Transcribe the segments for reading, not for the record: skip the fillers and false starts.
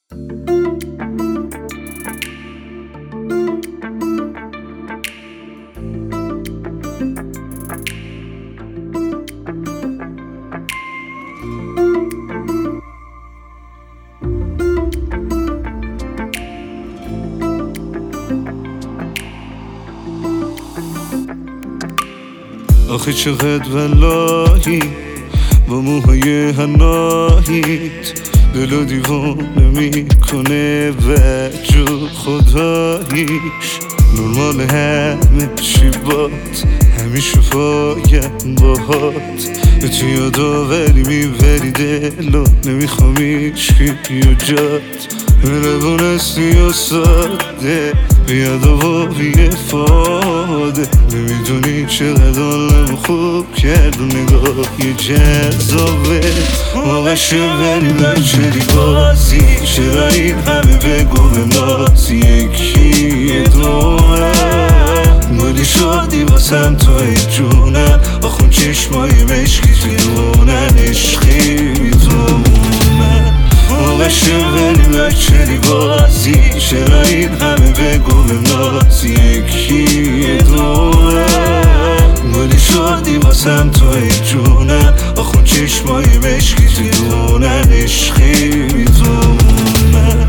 آخه چقدر واللهی با موهای حناهیت دلو دیوانه میکنه وجه خداییش نرمال همه چی بات همیشه باید باهات تو یادآوری میبری دلو نمیخوام هیچکی و جات مهربون هستی یا ساده بیاد و بی‌افاده نمیدونی چقدر حالم خوب کرد و نگاهی جذابت موقعشه بریم بچری بازی چرا این همه بگو به نازی یکیه دورم گلی شدی واسم توی جونم آخون چشمای مشکی تویونن عشقی میتونم موقعشه بریم بچری بازی چرا این همه بگو به نازی یکیه دورم گلی شدی واسم توی جونم آخون چشمای مشکی تویونن عشقی میتونم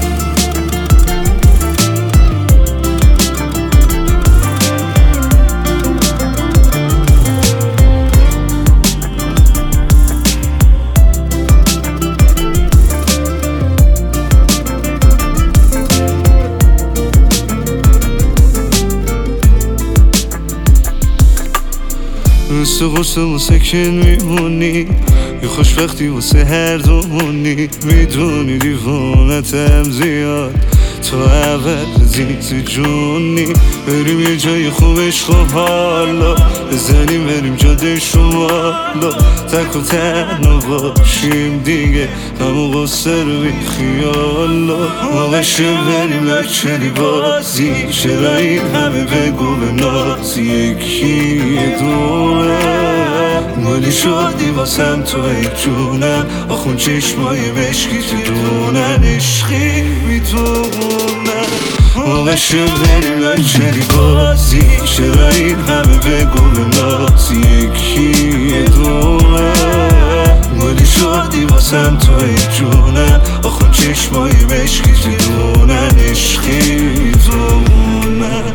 مثل قرص واسه کن میمونی یه خوشبختی واسه هر دومونی میدونی دیوانتم زیاد تو عوضی جونی بریم یه جای خوبش خوب حالا بزنیم بریم جاده شمالا تک و تنها باشیم دیگه همون قصه رو بی خیالا موقعشه بریم بچری بازی چرا این همه بگو به نازی یکیه دورم گلی شدی واسم توی جونم آخون چشمای مشکی تویونن عشقی میتونم موقعشه بریم بچری بازی چرا این همه بگو به نازی یکیه دورم گلی شدی واسم توی جونم آخون چشمای مشکی تویونن عشقی میتونم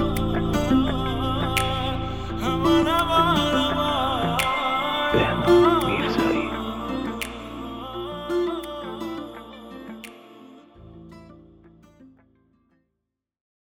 بهنام